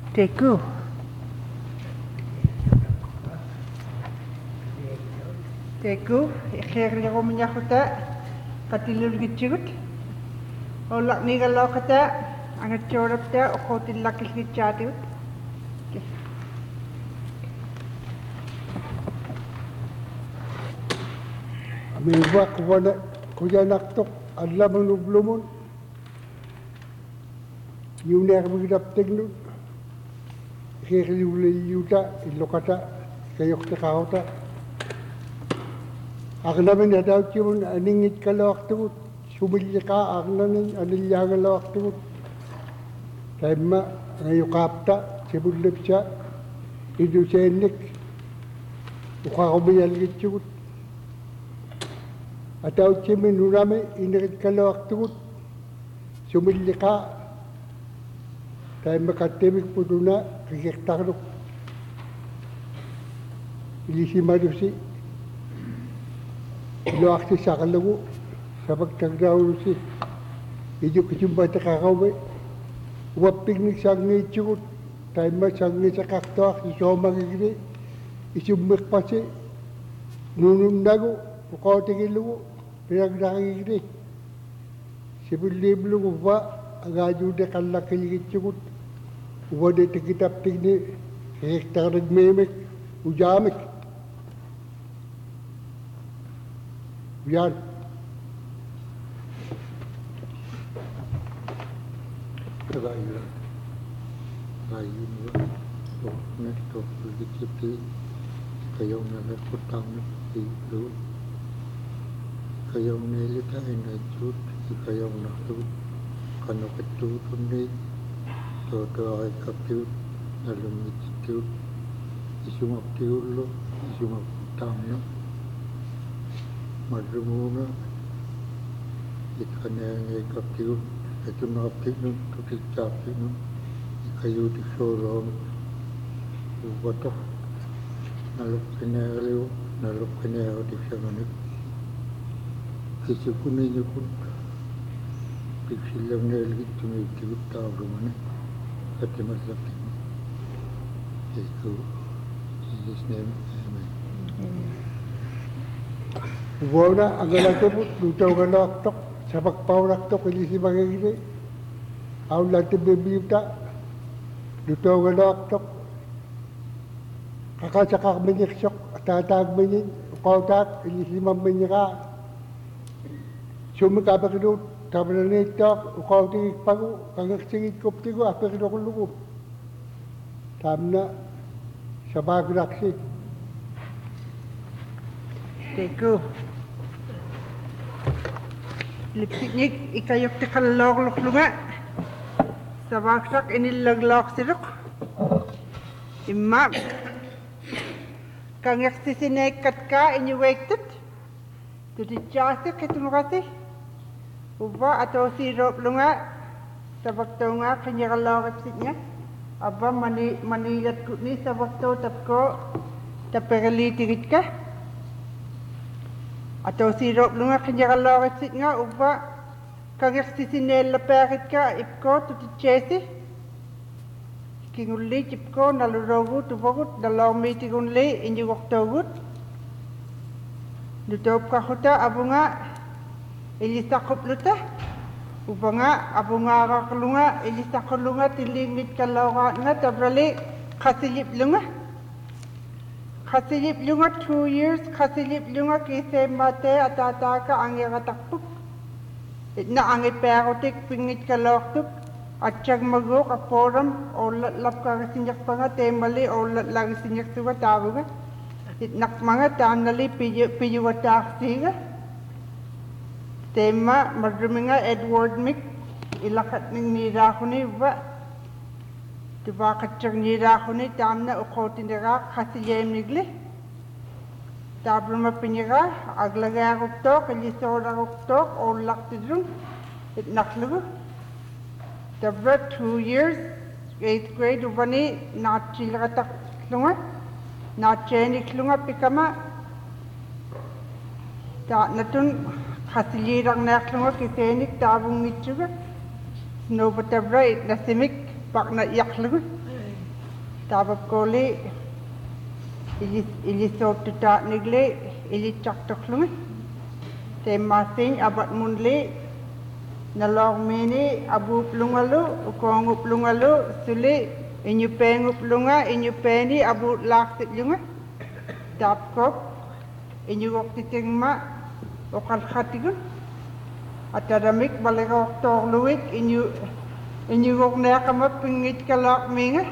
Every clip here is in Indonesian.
Teku. Teku, ikher yago minyakuta, katilul gitchigut. Olak ni galokata, angat chorapta, okotil lakil gitchatigut. Amirwa kuya naktok, adla manublumun. Yuner bigdap tegnut. Ikher yuta, ilokata, kayok tekauta. Agnamin adaw tiyon aningit kalawaktugut, sumilya ka agnamin anilya kalawaktugut. Taima ngayukapta, sibulip siya, idusenik, ukakumiyal gitsugut. Adaw tiyon unami inigit kalawaktugut, sumilya ka, taima katimik puduna, kikiktaruk. Ilisimadusi. Lo akti sakalagu sabag tagdaw si ijo kujumba takakawe waping ni sangi chukut taima sangi sakaktoak isoma gigri isumik pasi nunum nago ukaw tigilugu pinagdaki gigri sibulib lugu ba agaju de kalakil gichukut wade tikitap tigni hektarag memek ujamik Biar. Kagaya. Ayun ba? To neto legititi kayaw na nakutang di lu. Kayaw nilita ina jut kayaw na tu kano katu tunni to ay kaptu na lumititu isumap tiulo isumap utang no. Madrumuna ikanenge kaptiu etuna kaptiu tuti kaptiu ikayu di solom ubatok naluk kenelu naluk kenelu di sana kisukuni nyukun kisilam nel gitu itu tahu rumahnya tapi masih itu in His name amen. Wala agalakabut lutaw galaktok sabak paulaktok ilisi bagay aw lati bibiyuta lutaw galaktok kakasakak minyaksok tatag minyin kautak ilisi maminyaka sumikabakidut tabranitok ukaw tingik pagu kangaksingit koptigo apakidokulugo tamna sabaglaksi Teku. Lipsiknik ikayok tikalog lunga. Sabaksak inilaglok siruk. Imam. Kang yaksisinek katka inyuwektit. Tutijasi kitunukasi. Uba atau sirop lunga. Sabakto nga kanyakalog ipsiknya. Aba manilat kutni sabakto tapko taperali tigit ka. Atau sirop lunga kanyakalog ipsik nga uba kanyaksisinel laperit ka ipko tutichesi. Kinguli ipko nalurogut ubagut dalawmitigunli inyugoktogut. Lutop kahuta abunga ilisakop luta. Uba nga abunga kakalunga ilisakolunga tilingit kaloga nga tabrali kasilip lunga. Kasilip lunga 2 years, kasilip lunga kise mate atataka angi katakpuk. Itna angi perotik pingit kaloktuk. Atsyag magok aporam o lap kakasinyak pa nga temali o lagi sinyak suga tabo nga. Itnak mga tanali piyuwatak siga. Tema madrumi nga Edward Mick ilakat ng nirahuni ba. Diba katsyag nirahuni tamna ukotin nira kasiyem nigli. Tabrama pinira aglagayaruktok ilisodaruktok o laktidrun itnaklugu. Tabra 2 years 8th grade ubani nachilratak lunga nachenik lunga pikama ta natun kasilirang naklunga kisenik tabung mitsuga no batabra nasimik pak na yaklugu Tabab koli ili sotuta nigle ili chaktoklungi. Te masing abat munli nalong mini abu plungalu ukongu plungalu suli inyu pengu plunga inyu peni abu laksit lunga. Tapkop inyu wakti tingma okal khatigun. Atadamik balik oktor luik inyu wak nekama pingit kalak minga.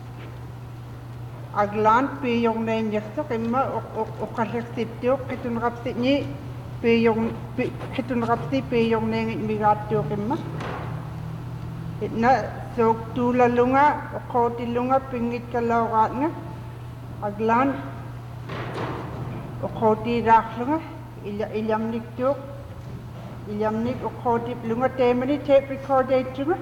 Aglan piyong na injekso kima okasyak siptiok kitun rapsit ni kitun rapsi piyong na migatyo kima. Itna sok tula lunga okoti lunga pingit kalawat nga. Aglan okoti rak lunga ilyam niktiok ilyam nik okoti lunga temani tape recorder tunga.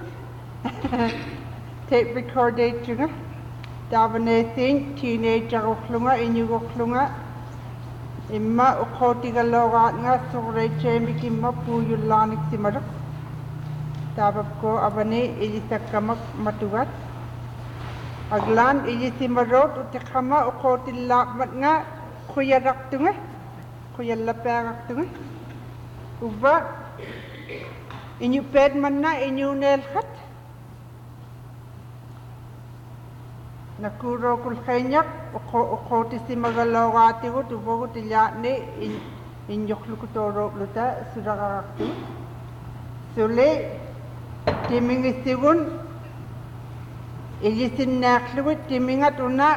Tape recorder tunga. Dabanesin teenager uklunga inyug uklunga imma ukhoti galogat nga sore chemi kimma puyulanik simarak tabab ko abane ilisakamak matugat aglan ilisimarot utikama ukhoti lakmat nga kuyarak tunga kuyalaperak tunga uba inyu ped manna inyu nelkhat nakuro kulkhenyak ukhoti simagalawati ko tubo ko tilyane inyoklu ko toro luta sudakaktu sule timingisigun ilisin naklu timingat una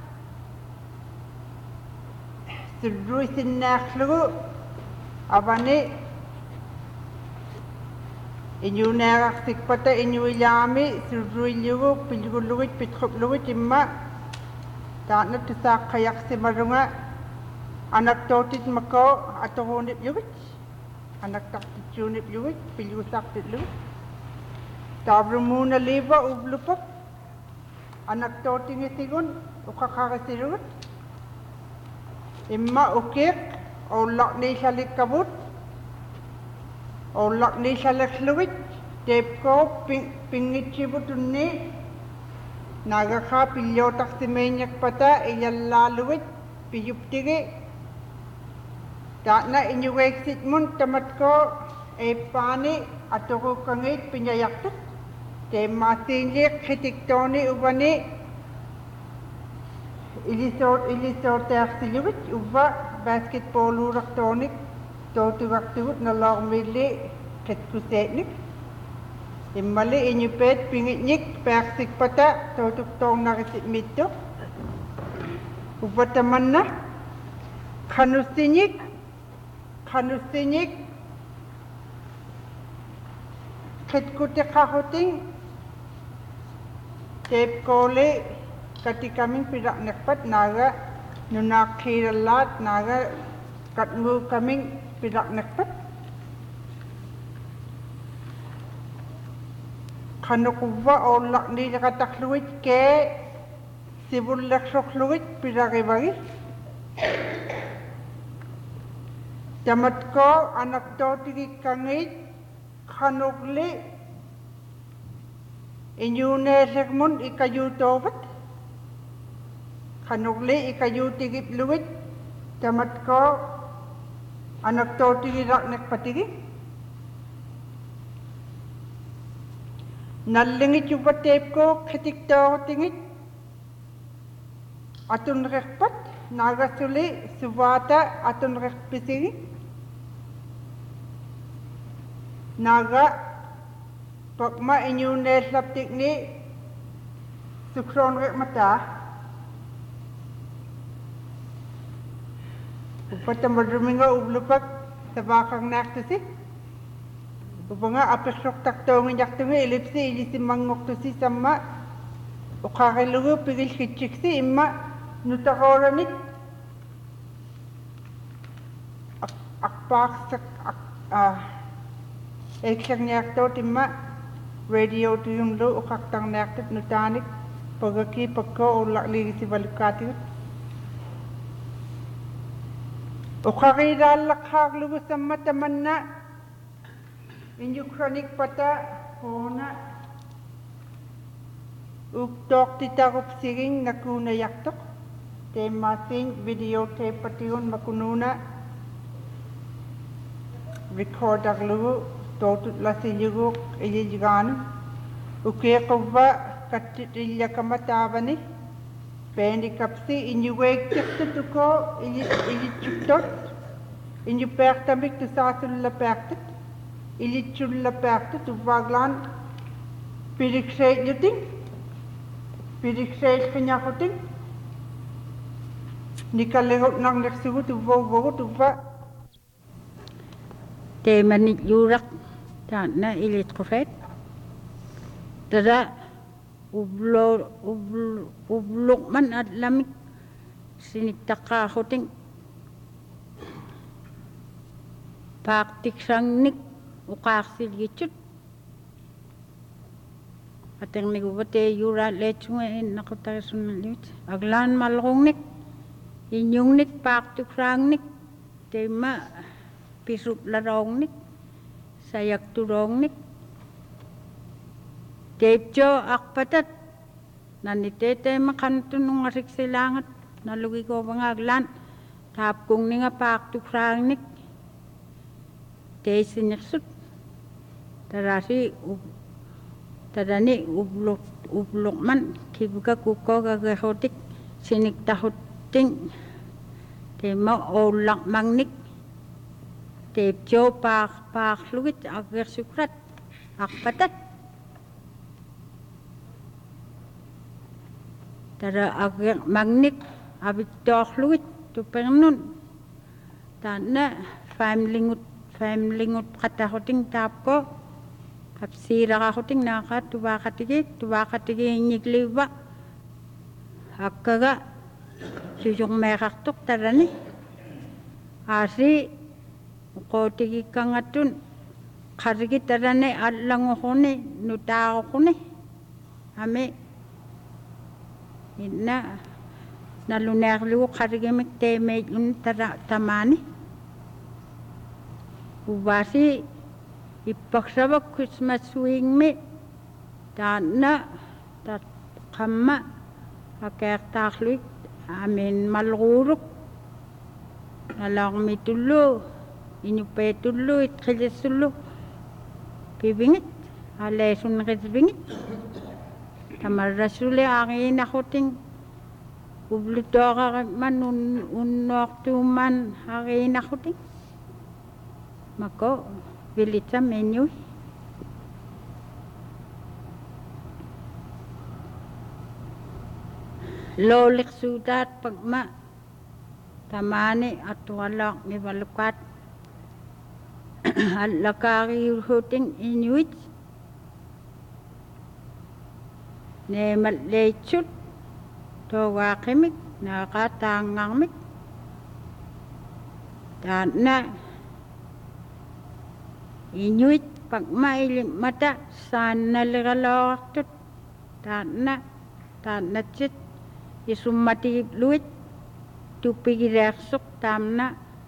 sudruisin naklu abane inyu nerak sikpata inyu ilyami sudrui liugu pilguluwit pitkupluwit imma taana tusak kayak simarunga anak totit mako atohonip yuwit anak taktit yunip yuwit pilgusak titluwit tabrumuna liba ublupak anak toting isigun ukakakasiruwit imma ukik olak ni salik kabut olak ni salik luwit tepko pingit sibutunni nagaka pilyotak simenyak pata ilyalla luwit piyuptigi takna inyuweksit mun tamatko epani atoko kangit pinyayaktuk te masinlik khitiktoni ubani ilisor tersiluwit uba basketball uraktonik totugaktugut na lormili ketkusetnik immali inyupet pingitnik persik pata totuktong narisit mito upatamanna kanusinyik ketkuti kahuting tep kole katikaming pirak nekpat naga nunakiralat naga katngu kaming pirak nekpat kanukuwa olak ni nakatakluwit ke sibulak sokluwit pirak ibagi tamat ko anak to tigi kangit kanukli inyune segmun ikayu tobat kanukli ikayu tigip luwit tamat ko anak to tigi rak nekpatigi nalingit yubat tep ko ketik to tingit atun rekpat nagasuli subata atun rekpisigi naga pakma inyune slaptik ni sukron rekmata upatam madruminga ublupak tabakang naktasi upanga apesok taktongin yaktungi elipsi ilisi mangoktusi sama ukakilugu pigil kitchiksi imma nutakoranit akpak eksak nyaktot imma radio tuyumlu ukaktang nyaktot nutanik pagaki pagko ulak ligi si balikati ukakidal lakhag lugu sama tamanna inyu kronik pata kona Uktok titarup siring nakuna yaktok. Te mating videotape patiun makununa. Recorder lugu. Totut lasiliguk ilijiganu. Ukekuwa katilya kamatavani. Pendi kapsi inyuweg tiktutuko ilichuktot. Injupertamik tu sasulla pertit. Ilichulla pertit uvaglan. Piriksel yuting. Piriksel kenyakuting. Nikalehot nang neksugu tu vogo tu va. Te manit yurak na ilit kufet. Tada ublok man at lamik sinikta huting paktik sang nik ukaksil gicut ateng ni gubate yura lechunga in nakutarasun lit aglan malong nik inyong nik paktik sang nik tema pisup larong nik sayak turong nik Tepjo akpatat nanitete makanto nung arik silangat nalugi ko bangaglan tap kung ninga paktu krangnik te siniksut tarasi tadani ublok man kibuka kuko gagahotik sinik tahuting te ma olak mangnik tepjo pak lugit agar sukrat akpatat Tara agak magnik abit tok luit tu pengnun tana famlingut kata hoting tap ko kapsira ka hoting naka tuba katigi nyikliwa akaga sujung merak tok tarani asi ko tigi kangatun karigi tarane alang hone nuta hone ame Ina nalunerlu karigemek teme un tamani. Ubasi ipaksaba Christmas swing me dana tat kama akaktakluik amin maluruk nalang mitulu inyupetulu itkhilisulu pibingit alesun bingit Tamarasule angin nakuting ublutoka man unok tuman angin nakuting mako bilit sa menu lolik sudat pagma tamani at walak ni balukat alakari huting inuit ne malechut to wakimik nakatangamik dana inuit pagmailim mata sana legalawak dana chit isumati luit tupigireksuk tamna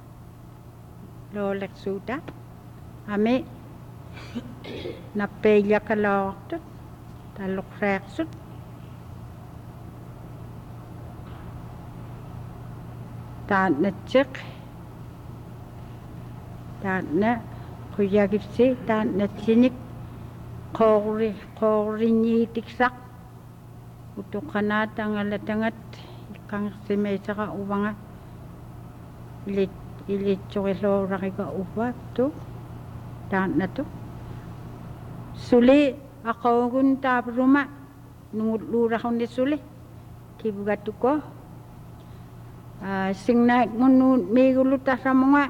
lolek suda ame napelya kalawak taluk reksut tana cek tana kuyagipsi tana cinik kori nyitiksak utukana tangalatangat kang simesaka ubanga ilit chokelo rakika uba tu tana tu suli ako kun tap rumah nungut lurah onde sule kibugatu ko sing naik ngunut migulu tasamunga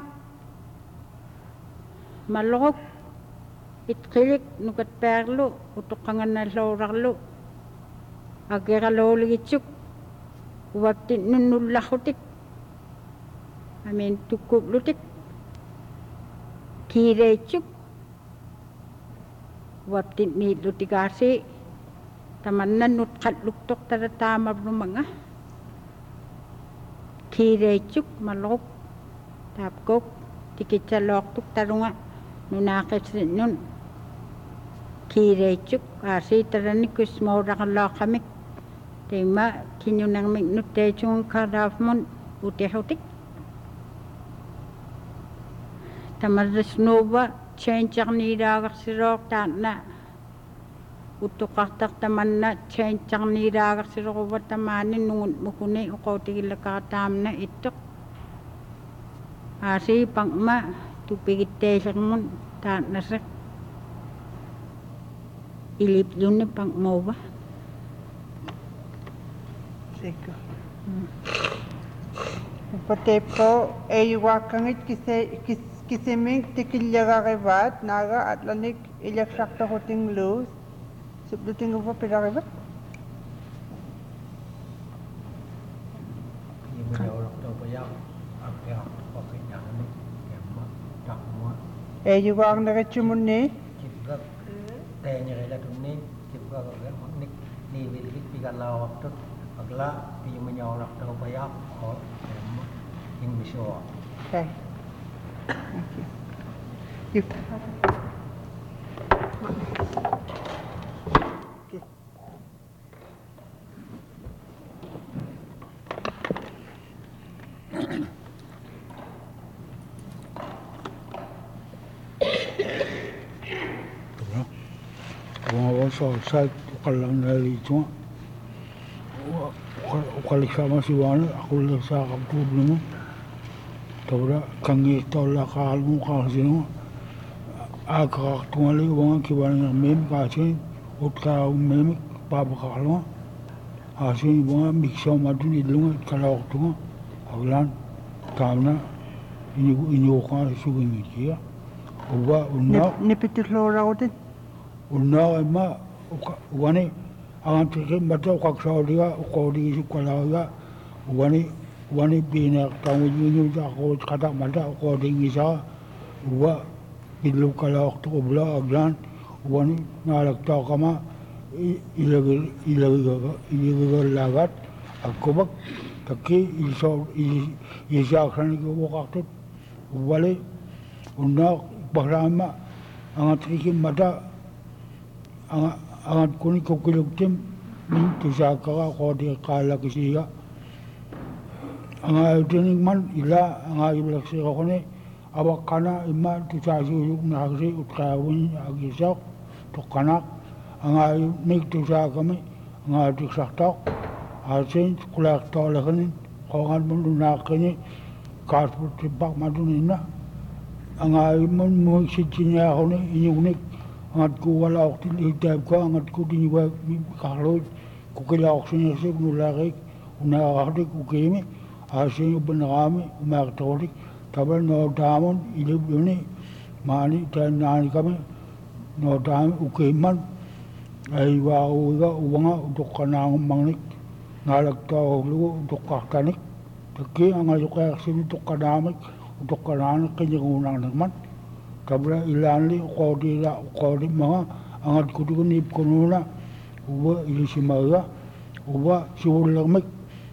malok itkilik nukat perlu utuk kangan na lorarlu agera loli gitsuk waptin nunulahutik amin tukup lutik kire cuk waptin ni lutikasi tamanan nut katluktok taratama rumanga kire cuk malok tapkok tikicalok tuk tarunga nunakit nun kiireitsuk aasiitaranikkus mooraqallaaqqamik teima kinnunarmik nutteitsugun karaafmun utihutik tamarrisnuuva changearniilaagarsiroor taanna uttuqartartamanna changearniilaagarsiroruva tamaani nungun mukuni uqootigillakaataamna ittoq aasi pangma tupigitteillermun taannasaq ilipyunni pangmauva Siko. Patepo eyuakkangit kisiming tikillagarivat naga atlanik ilaksartaruting luus sublutinguva pilarivat. Eyuak nagachumunni Tanya tunni juga kalau nik ni bilik pigala waktu agla pi menyorak tahu banyak oh yang bisa. Okay. Thank you. Okay. So saya kalau dari itu, kalau sama si Wana, aku lihat saya tu belum. Tahu kangi tolak kalmu kasih agak tu lagi orang kibaran mem kasih, utka mem papa kalau kasih orang mixer madu ni dulu kalau tu awalan kamna ini orang suku ni dia, ubah unnak. Nipitlora utin. Unna ma wani angan tikin mata kaksauriga ukodi sukalauga wani bina tamu yunyu ako kata mata ukodi ngisa wa bilu kalau tu ubla aglan wani nalak tau kama ilaga lagat akobak taki isa akan itu waktu wale unna bahrama angan tikin mata angat kuni kokiluktim min tusaka ko di kala kisiya anga utining man ila anga iblakse ko ne awakana imma tusasu na agri utkawin agisak tokana anga nik tusaka me anga tuksakta asin kulak tolakani ko ngan mun na kani karput tibak madunina anga mun mo sitinya ko ne inyunik angat ku wala waktu hitab ko angat ku diniwa kalau ku kila oksinya se nulari unahari ku kemi asin benrami umartori tabal no damon ilib yuni mani tan nani kami no dam ukeman ai wa uga uanga untuk kanang mangnik ngalak tau lu untuk kaktanik taki angat ko sini untuk kanamik untuk kanang kenyengunang nagman kabla ilanli qodi mga angat kudu nip kununa uba ilisimaga uba siwulamik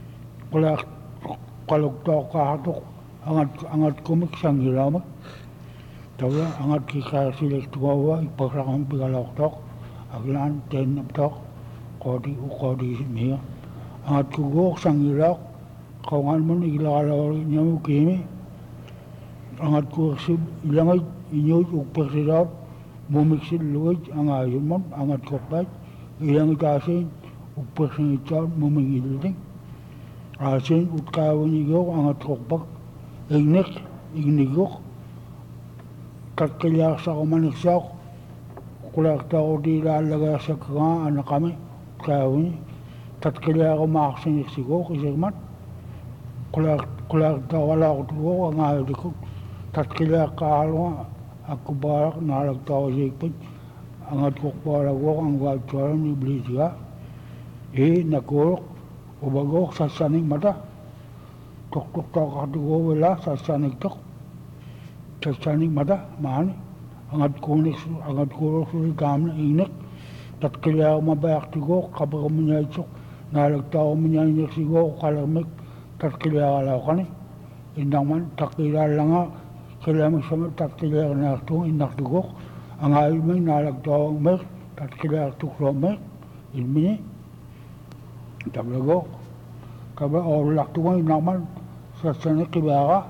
kalok to kahatok angat kumik sangilamak kabla angat kika silek tuwa ipakrakang pigalok tok aglan ten tok qodi miya angat kugok sangilak kawangan mon ilalawar nyamu kimi angat kursib ilangay inyoi ukpersirat mumiksil luwaj ang ayumon angat kopay ilang itasin ukpersirat mumingiliting asin utkawin igok angat kopag ignigok kakilyak sa kumaniksak kulakta ko di lalaga sa kanga anak kami utkawin tatkilyak ko makasinik sigok isagman kulakta wala ko tuwo ang ayudikok tatkilyak kahalwa aku barak nalak tahu sikit angat kok barak wak ang wajwaran ni Blizia nakurok ubagok sasanik mata tok katugo wala sasanik tok sasanik mata mahani angat kurok suri kamna inek tatkilya mabayak tigo kapag umunyaysok nalak tahu umunyaysok sigo kalamik tatkilya kalawkani indang man tatkilya langa kailangan sama tatkilya na ito inakdugok ang ayumay nalagtawang mer tat kila tukromek ilmini tablago kaba orlak tuang inaman sasane kibara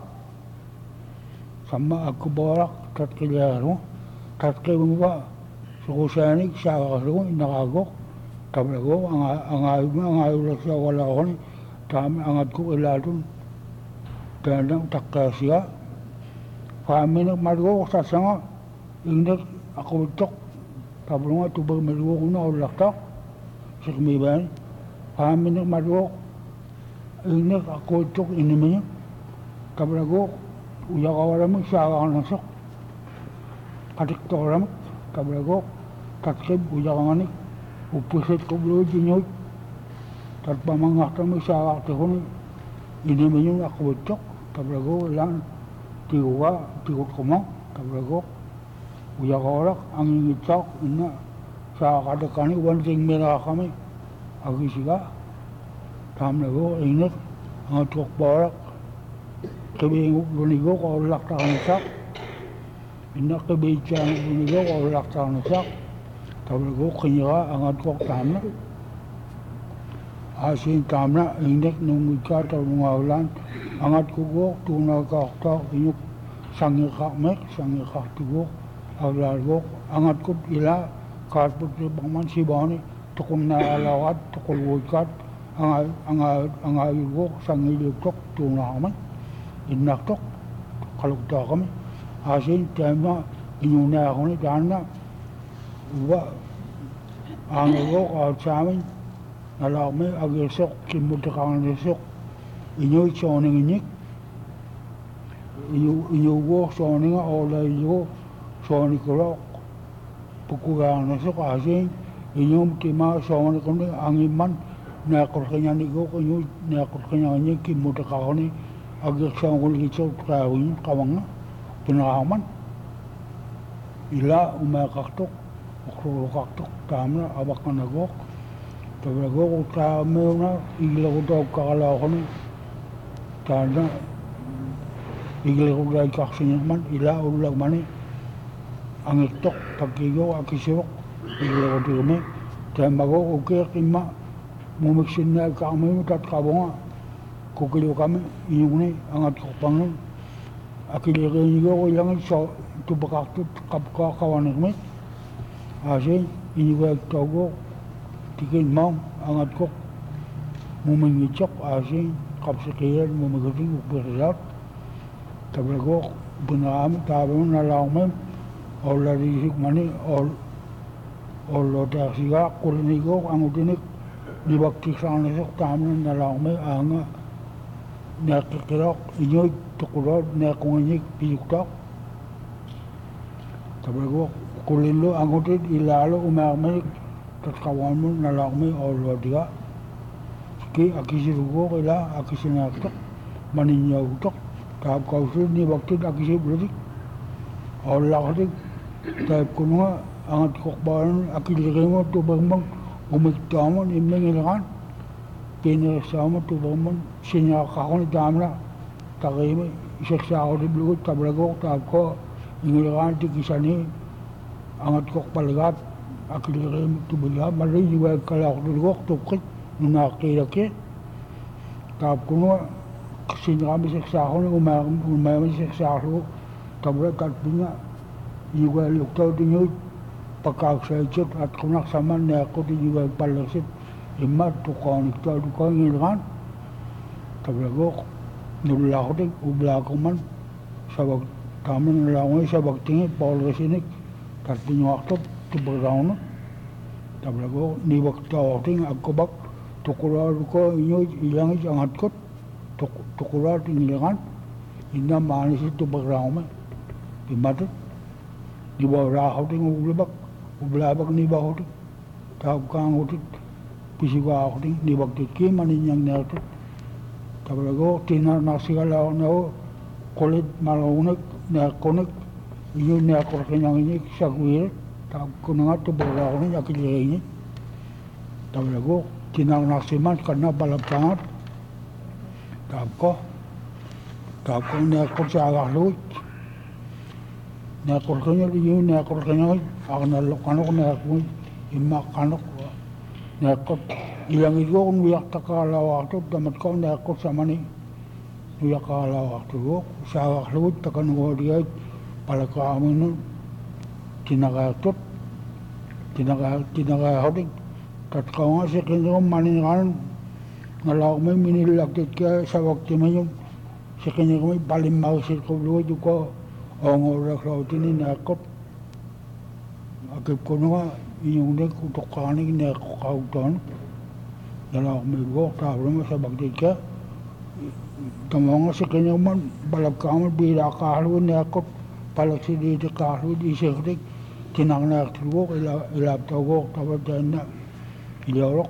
sama aku borak tat kila ro tat kibwa sukusani sa ro inagago tablago angayu sa wala hon tam angat ku iladun tanang takasya kami margo sasanga ingnek aku tok tablago tu bermeru kuna orlak tak sekmiban kami margo ingnek aku tok inimnya tablago uya kawaram sa nasok adik toram tablago tatkib uya ngani upuset ko blo jinyoy tat pamangak kami sa akon inimnya aku tok tablago lan tiwa tiwa komong tablago uya kawarak ang ngicok ina sa kadakani wan sing mera kami agisiga tamlago ingnek ang tok barak kebinguk bunigo ko lak ta kansak ina kebican bunigo ko lak ta kansak tablago kenya ang tok tamna asin tamna ingnek nung ika ta ngaulan angat kugo tuna ka ta inyuk sangi mek sangi tugo aglargo angat kut ila karput bangman sibani tukun na alawat tukul wukat angai go sangi lekok tuna man innak tok kalau ta kami asin tema inyuna koni dana wa ango ka chamin alame agesok kimutakang nesok inyo choning inyik inyo go choning ola yo choning ko pukugang nesok asin inyo kima choning koni angiman na korkanya ni go inyo na korkanya ni kimutakang ni agesok ko licho kawin kawanga pinahaman ila umakaktok ukrokaktok tamna abakanago tablago ta meuna iglago to kala kono tanda iglago dai kaksinman ila ulag mani angitok pakigo akisok iglago tume tamago oke kimma mumiksinna kami tat kabonga kokilo kami iune angat kopangan akilego nigo yang so tubakak tu kapka kawanek me ase inigo togo tikin mau angat kok mumingicok ase kapsekiran mumigoting uperat tablago bunam tabun nalaumen ola risik mani olo tasiga kulnigo angutinik di bakti sana sok tamun nalaumen anga nakikirok inyo tukulod nakunganyik piyuktok tablago kulilo angutit ilalo umakamik tatkawan mo nalakmi olo diga ki akisirugo ila akisinaktok maninyautok tab kausul ni bakti akisibrudik olo katik tab kunwa angat kokbaran akilirimo tubangmang umiktamon imengilkan pinasama tubangmang sinyakakon damna takimi iseksako di blugot tablago tab ko ingilkan tikisani angat kokpalagat akilirim tubuya mari jiwa kalak dulu tukit nakirake tab kuno sinami seksahon umami seksahon tabra katpunya jiwa lukta dinyo pakak sajit at kunak saman na ako di jiwa palasit imat tukon ikta dukon ngilkan tablago nulako din ublako man sabag taman nalangay sabag tingit pawalasinik katpunya waktu tuberang tablago ni waktu outing aku bak tukular ko inyo ilang jangat kot tukular tingilangan inna manis itu berang me dimatu di bawah outing ublabak ni bawah outing tab kang outing pisiga outing ni waktu ki maninyang nertu tablago tinar nasigala no kulit malaunek na konek inyo na korkenyang ini sagwir tab kununga tu berlaku ni akilini tablago tinang nasiman karena balap banget tab ko ne kursa agak luit ne korkenya inyo ne korkenya agna lokano ne imma kanok nekot ilang itu nuyak takala waktu tamat kau nekot sama ni nuyak kala waktu gua sawak lut takan gua dia pala kaamun tinakatut tinakahodik tat kau nga sekin yung maningan ngalak may minilakit ka sa wakti mo yung sekin yung may palimaw sirko luwa yung ko ongorak lautin ni nekot akip ko nga inyong din kutukanig nekot kautan nalak may gok tablo mo sa bagdit ka tamo nga sekin yung man balab ka mo bila kahalo nekot palak si dito kahalo di sekdik tinang nekot gok ilap tau gok tabat dyan na ilorok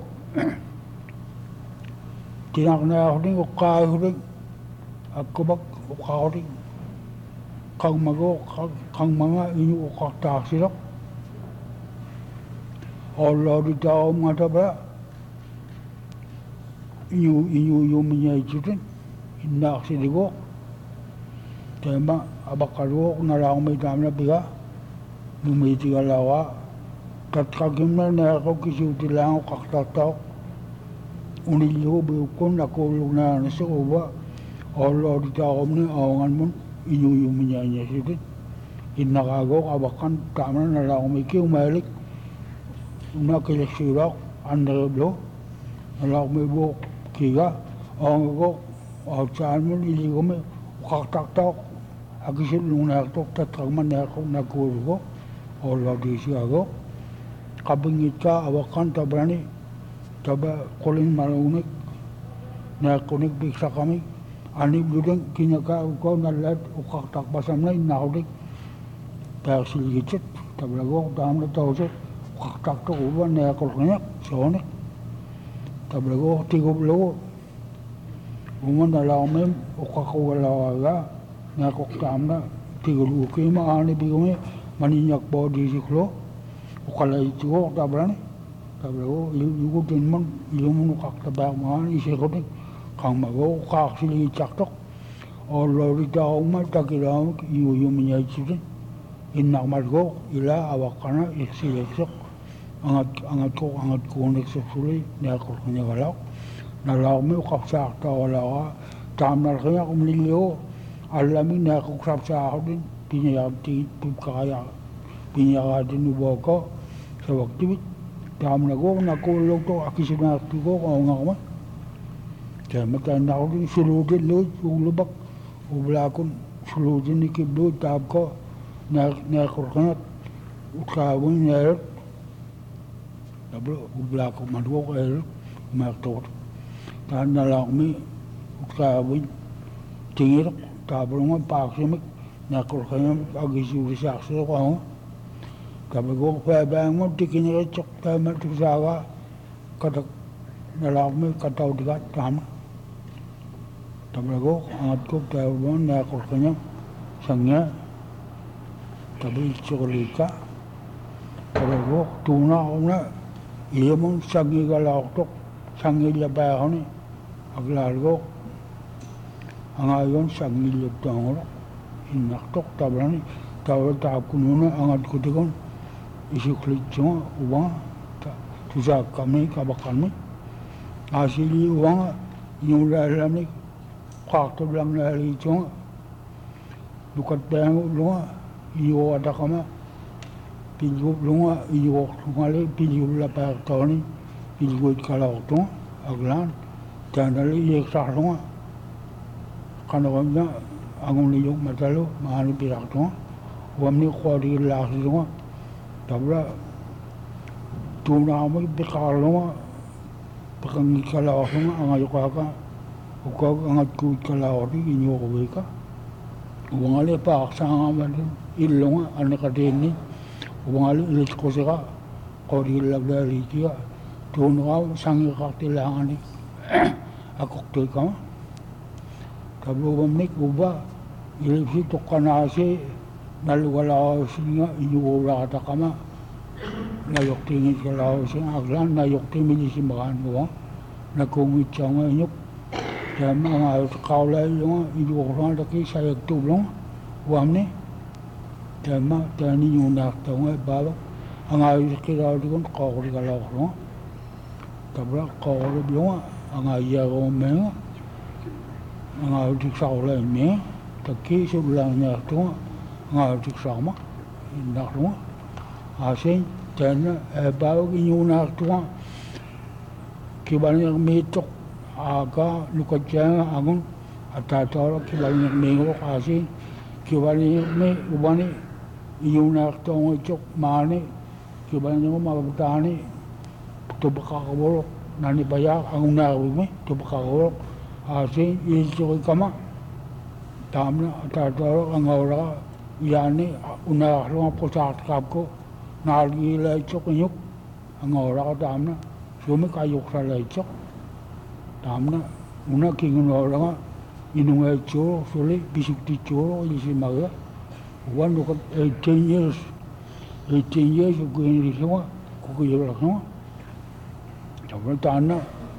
tinang nekot din ukahudik akubak ukahudik kang mago kang mga inyo ukakta silok Allah di tao mga taba inyo minya itutin inak siligok tema abakalok nalang may dami na biga numiti alawa tatkagim na ako kisuti lang ako kaktatak unilyo bukon nakulog na nasa uba Allah di tao mga awangan mo inyo minya sitit inakagok abakan tama na lang may kiumalik nakilisirok andreblo nalang may buk kiga ang gok outsaan mo iligo may ukaktaktak agisil nung naktok tatragman nakok nagkulgo o lagi siya gok kabingit ka awakan tabrani taba kuling malunik nakunik biksa kami ani budeng kinaka ko nalat ukaktak basam na inahudik persil gicit tablago dam na tawset ukaktak to uban nakol kanyak sonek tablago tigoblo uman nalamem ukakawalaga nakok tam na tigolu kima ani bigume maninyak bodi siklo ukalay tigo tabrani tablago yugo dinman yumun ukaktabak man isikodik kang mago kaksili caktok Allah di tao ma takilam iyo minya chitin innak margo ila awakana iksiliksok angat ko neksuli nakol kanya galak nalaw mo kapsak tao lawa tamnar kanya kumlilyo alamin nakok sapsa din pinyayati pipkaya pinyayadin uboko sa wakti tamnago nakulog to akisinakti ko ngama kaya matanaw din sulugin lood, ulubak, ublakon, sulugin ni kiblood, tab ko, nakurkanat, ukawin neret, ublakon madwo ko erot, umaktot. Kaya nalang mi, ukawin, tingirok, tablo nga paksimik, nakurkanat, agisuri saksa ko ako. Kaya ko, pabang mo, tikiniretsok, kaya matusaga, katak, nalang mi, kataw dikat, tama. Tablago angat ko tawon na ko kanya sangya tabi chokolika tablago tuna ona iyamon sangi galaktok sangi labay ako ni aglargo angayon sangi labtang inaktok tablani tawon taab kununa angat ko tikon isiklit siya uwang tusak kami kabakan mi asili uwang yung lalamik kakto lang na rito lukat tayo lunga iyo ada kama pinjub lunga iyo lungali pinjub la pa toni pinjub kalau to aglan tanali yek sa lunga kanawamna angon liyok matalo mahani pirak to wamni khori la lunga tabla tuna mo bikar lunga pakangi kalau lunga angayokaka ukag angat ko kalawari inyo ko ka ubangali pa aksanga man ilonga anakadeni ubangali ilit ko saka kori lagdari tiya tuno sangi kaktilangan ni akok to ka kabubam ni kuba ilipsi to kanase nalwala singa inyo ora ta kama nayok tingin kalaw singa aglan nayok tingin si makan mo nakungit changa inyo kaya mga kaulay yung ilukurang laki sa yagtulong wam ni kaya ninyo naktaw nga babak Angai kira dikon kau kalau no. Tabla kau bilang angai ya romeng. Angai diksau lain me. Taki sebelahnya tu angai diksau mah. Nak tu. Asin dan bau inyunak tu. Kibanyak metok aga lukajang agun atau kibanyak mengok asin kibanyak me ubani inyunak tu ngecok mane kibanyak mabutani tu bakakabolo nani bayak agun nawi tu bakakabolo asin isu kama tamna atau angora yani unah rumah pusat kapko nalgi lecok nyuk angora tamna Sumi kayuk salecok, tamna una kingun orang inung eco suli bisik dico isi maga, wan dukat 18 years kuku ini semua kuku jelas semua, tapi tanah